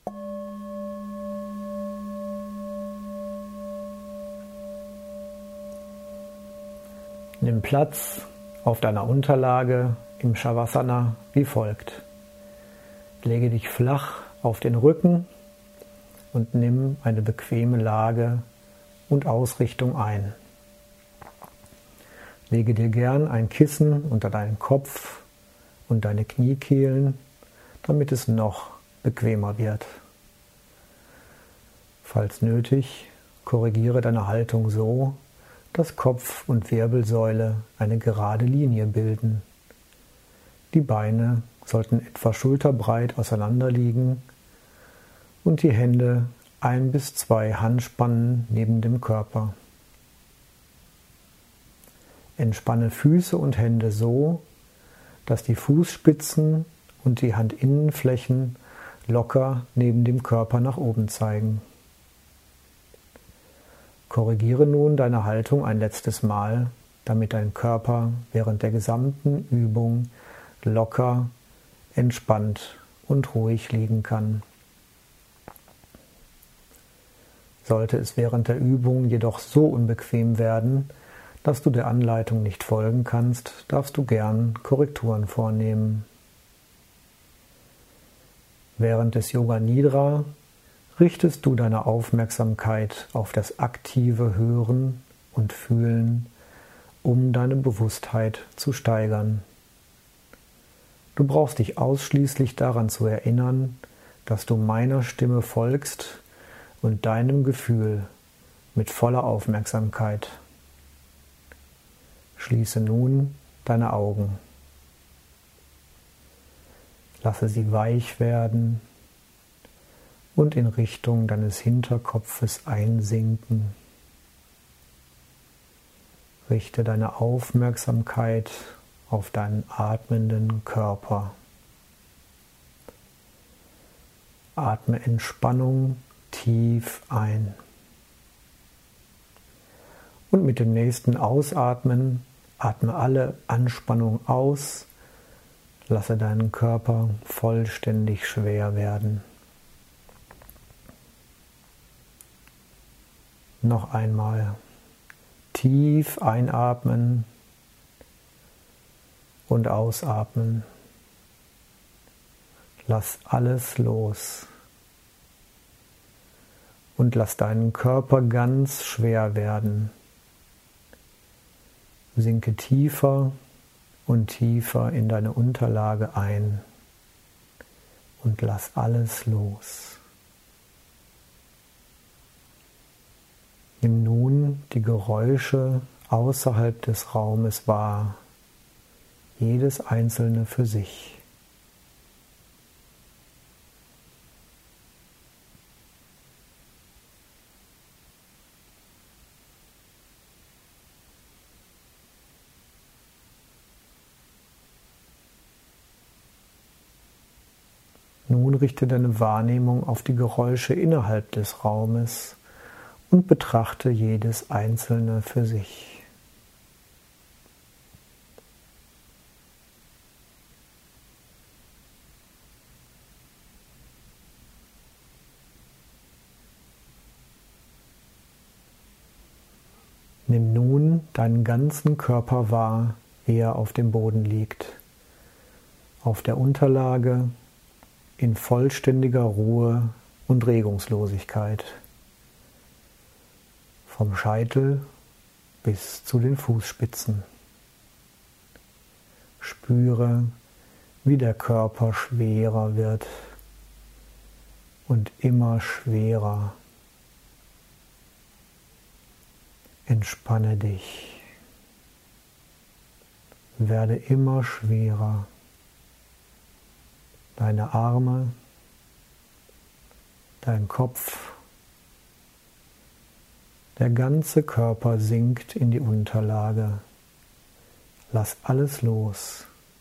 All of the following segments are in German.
Nimm Platz auf deiner Unterlage im Shavasana wie folgt. Lege dich flach auf den Rücken und nimm eine bequeme Lage und Ausrichtung ein. Lege dir gern ein Kissen unter deinen Kopf und deine Kniekehlen, damit es noch bequemer wird. Falls nötig, korrigiere deine Haltung so, dass Kopf und Wirbelsäule eine gerade Linie bilden. Die Beine sollten etwa schulterbreit auseinander liegen und die Hände 1 bis 2 Handspannen neben dem Körper. Entspanne Füße und Hände so, dass die Fußspitzen und die Handinnenflächen locker neben dem Körper nach oben zeigen. Korrigiere nun deine Haltung ein letztes Mal, damit dein Körper während der gesamten Übung locker, entspannt und ruhig liegen kann. Sollte es während der Übung jedoch so unbequem werden, dass du der Anleitung nicht folgen kannst, darfst du gern Korrekturen vornehmen. Während des Yoga Nidra richtest du deine Aufmerksamkeit auf das aktive Hören und Fühlen, um deine Bewusstheit zu steigern. Du brauchst dich ausschließlich daran zu erinnern, dass du meiner Stimme folgst und deinem Gefühl mit voller Aufmerksamkeit. Schließe nun deine Augen. Lasse sie weich werden und in Richtung deines Hinterkopfes einsinken. Richte deine Aufmerksamkeit auf deinen atmenden Körper. Atme Entspannung tief ein. Und mit dem nächsten Ausatmen atme alle Anspannung aus. Lasse deinen Körper vollständig schwer werden. Noch einmal tief einatmen und ausatmen. Lass alles los und lass deinen Körper ganz schwer werden. Sinke tiefer und tiefer in deine Unterlage ein und lass alles los. Nimm nun die Geräusche außerhalb des Raumes wahr, jedes einzelne für sich. Nun richte deine Wahrnehmung auf die Geräusche innerhalb des Raumes und betrachte jedes einzelne für sich. Nimm nun deinen ganzen Körper wahr, wie er auf dem Boden liegt, auf der Unterlage, in vollständiger Ruhe und Regungslosigkeit. Vom Scheitel bis zu den Fußspitzen. Spüre, wie der Körper schwerer wird und immer schwerer. Entspanne dich. Werde immer schwerer. Deine Arme, dein Kopf, der ganze Körper sinkt in die Unterlage. Lass alles los.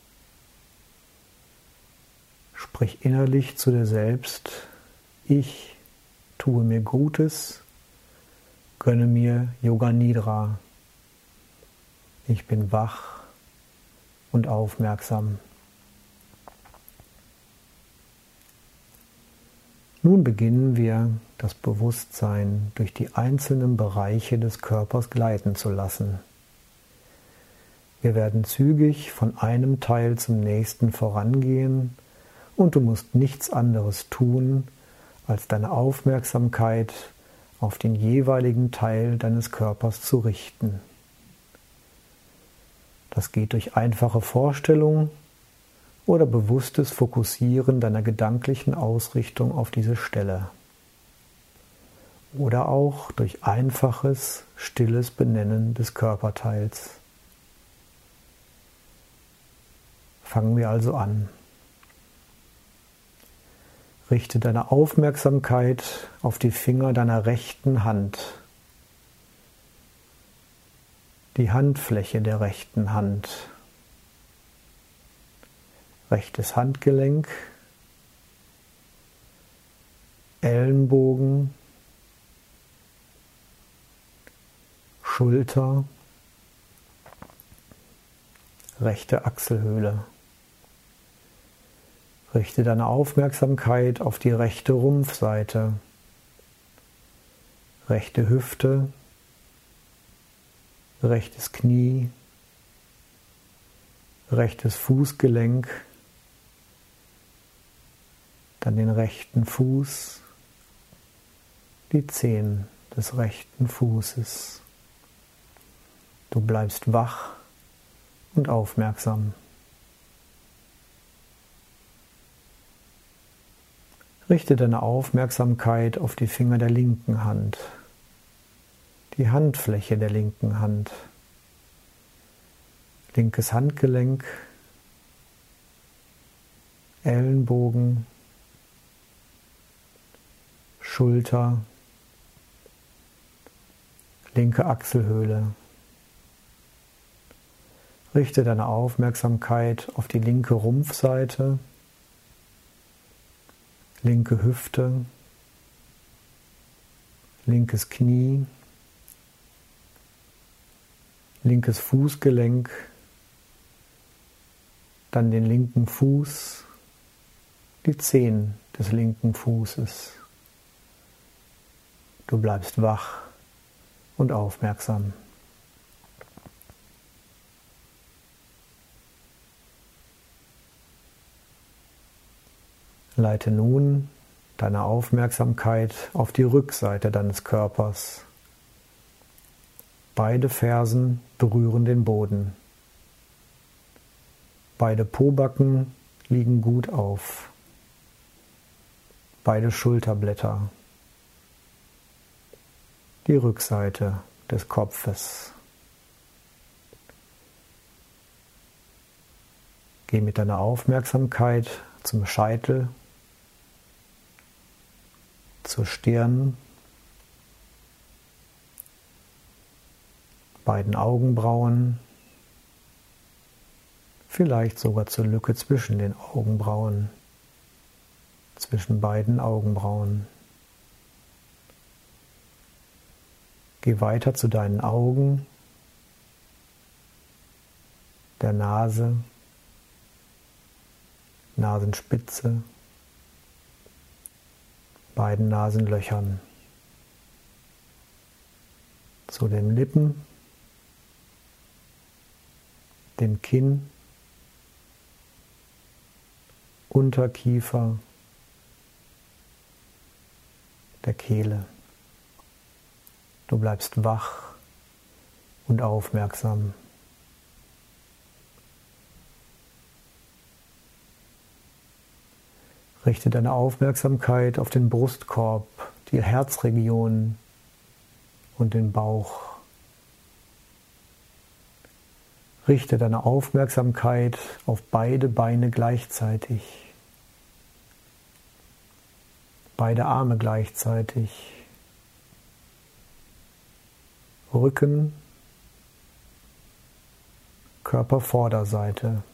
Sprich innerlich zu dir selbst: Ich tue mir Gutes, gönne mir Yoga Nidra. Ich bin wach und aufmerksam. Nun beginnen wir, das Bewusstsein durch die einzelnen Bereiche des Körpers gleiten zu lassen. Wir werden zügig von einem Teil zum nächsten vorangehen und du musst nichts anderes tun, als deine Aufmerksamkeit auf den jeweiligen Teil deines Körpers zu richten. Das geht durch einfache Vorstellung oder bewusstes Fokussieren deiner gedanklichen Ausrichtung auf diese Stelle. Oder auch durch einfaches, stilles Benennen des Körperteils. Fangen wir also an. Richte deine Aufmerksamkeit auf die Finger deiner rechten Hand, die Handfläche der rechten Hand, rechtes Handgelenk, Ellenbogen, Schulter, rechte Achselhöhle. Richte deine Aufmerksamkeit auf die rechte Rumpfseite, rechte Hüfte, rechtes Knie, rechtes Fußgelenk, dann den rechten Fuß, die Zehen des rechten Fußes. Du bleibst wach und aufmerksam. Richte deine Aufmerksamkeit auf die Finger der linken Hand, die Handfläche der linken Hand, linkes Handgelenk, Ellenbogen, Schulter, linke Achselhöhle. Richte deine Aufmerksamkeit auf die linke Rumpfseite, linke Hüfte, linkes Knie, linkes Fußgelenk, dann den linken Fuß, die Zehen des linken Fußes. Du bleibst wach und aufmerksam. Leite nun deine Aufmerksamkeit auf die Rückseite deines Körpers. Beide Fersen berühren den Boden. Beide Pobacken liegen gut auf. Beide Schulterblätter. Die Rückseite des Kopfes. Geh mit deiner Aufmerksamkeit zum Scheitel, zur Stirn, beiden Augenbrauen, vielleicht sogar zur Lücke zwischen den Augenbrauen, zwischen beiden Augenbrauen. Geh weiter zu deinen Augen, der Nase, Nasenspitze, beiden Nasenlöchern, zu den Lippen, dem Kinn, Unterkiefer, der Kehle. Du bleibst wach und aufmerksam. Richte deine Aufmerksamkeit auf den Brustkorb, die Herzregion und den Bauch. Richte deine Aufmerksamkeit auf beide Beine gleichzeitig, beide Arme gleichzeitig, Rücken, Körpervorderseite.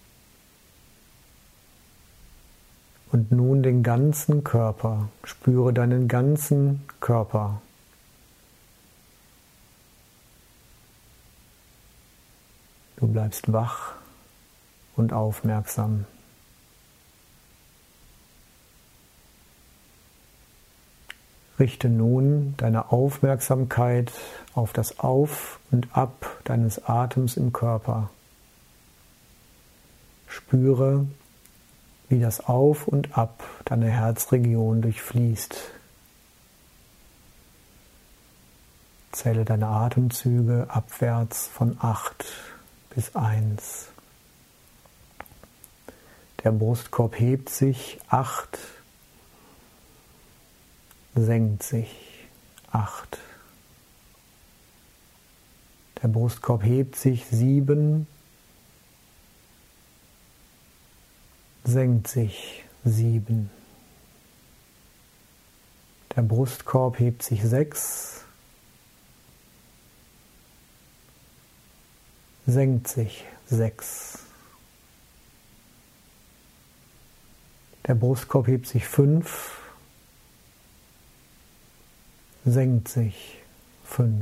Und nun den ganzen Körper. Spüre deinen ganzen Körper. Du bleibst wach und aufmerksam. Richte nun deine Aufmerksamkeit auf das Auf und Ab deines Atems im Körper. Spüre, wie das Auf und Ab deine Herzregion durchfließt. Zähle deine Atemzüge abwärts von 8 bis 1. Der Brustkorb hebt sich 8, senkt sich 8. Der Brustkorb hebt sich 7, senkt sich 7. Der Brustkorb hebt sich 6, senkt sich 6. Der Brustkorb hebt sich 5, senkt sich 5.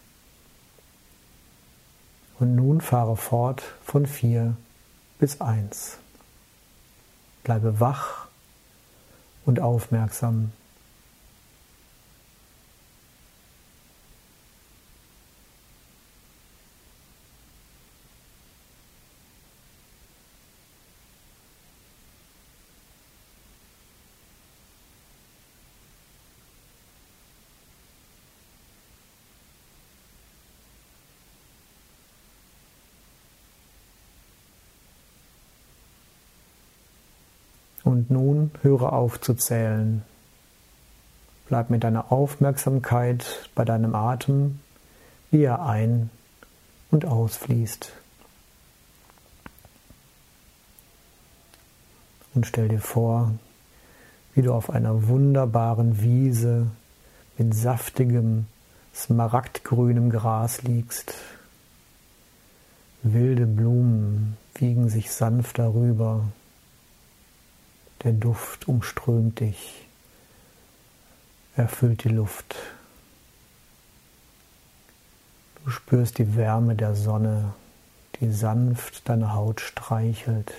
Und nun fahre fort von 4 bis 1. Bleibe wach und aufmerksam. Und nun höre auf zu zählen. Bleib mit deiner Aufmerksamkeit bei deinem Atem, wie er ein- und ausfließt. Und stell dir vor, wie du auf einer wunderbaren Wiese mit saftigem, smaragdgrünem Gras liegst. Wilde Blumen wiegen sich sanft darüber. Der Duft umströmt dich, erfüllt die Luft. Du spürst die Wärme der Sonne, die sanft deine Haut streichelt.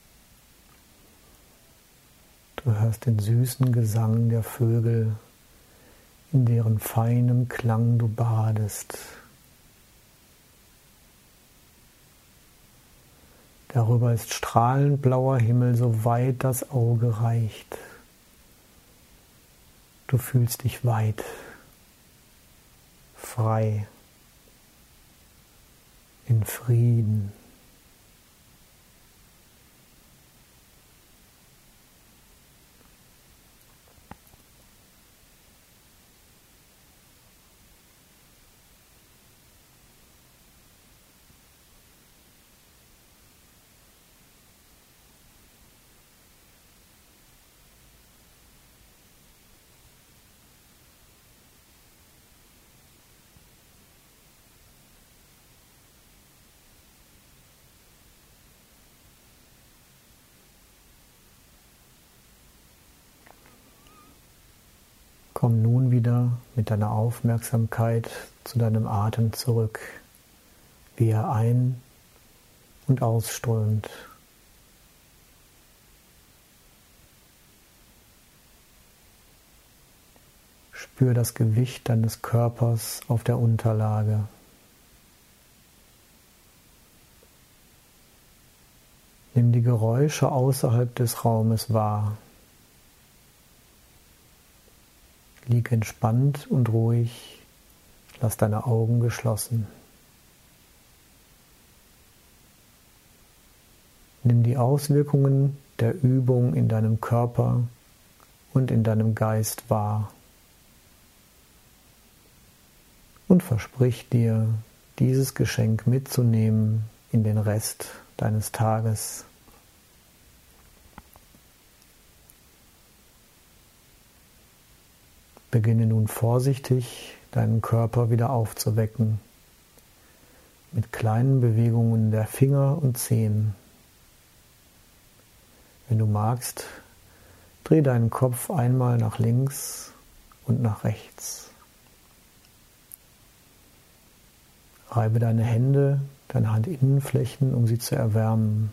Du hörst den süßen Gesang der Vögel, in deren feinem Klang du badest. Darüber ist strahlend blauer Himmel, so weit das Auge reicht. Du fühlst dich weit, frei, in Frieden. Komm nun wieder mit deiner Aufmerksamkeit zu deinem Atem zurück, wie er ein- und ausströmt. Spür das Gewicht deines Körpers auf der Unterlage. Nimm die Geräusche außerhalb des Raumes wahr. Lieg entspannt und ruhig, lass deine Augen geschlossen. Nimm die Auswirkungen der Übung in deinem Körper und in deinem Geist wahr. Und versprich dir, dieses Geschenk mitzunehmen in den Rest deines Tages. Beginne nun vorsichtig, deinen Körper wieder aufzuwecken, mit kleinen Bewegungen der Finger und Zehen. Wenn du magst, dreh deinen Kopf einmal nach links und nach rechts. Reibe deine Hände, deine Handinnenflächen, um sie zu erwärmen.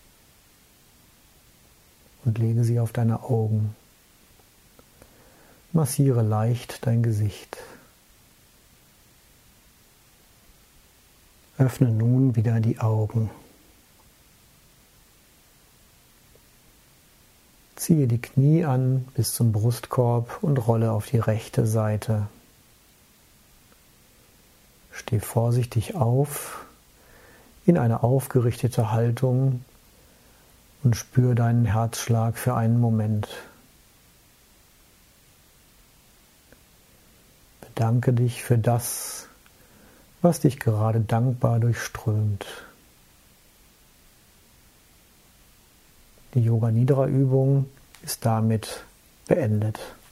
Und lege sie auf deine Augen. Massiere leicht dein Gesicht. Öffne nun wieder die Augen. Ziehe die Knie an bis zum Brustkorb und rolle auf die rechte Seite. Steh vorsichtig auf in eine aufgerichtete Haltung und spür deinen Herzschlag für einen Moment. Bedanke dich für das, was dich gerade dankbar durchströmt. Die Yoga Nidra Übung ist damit beendet.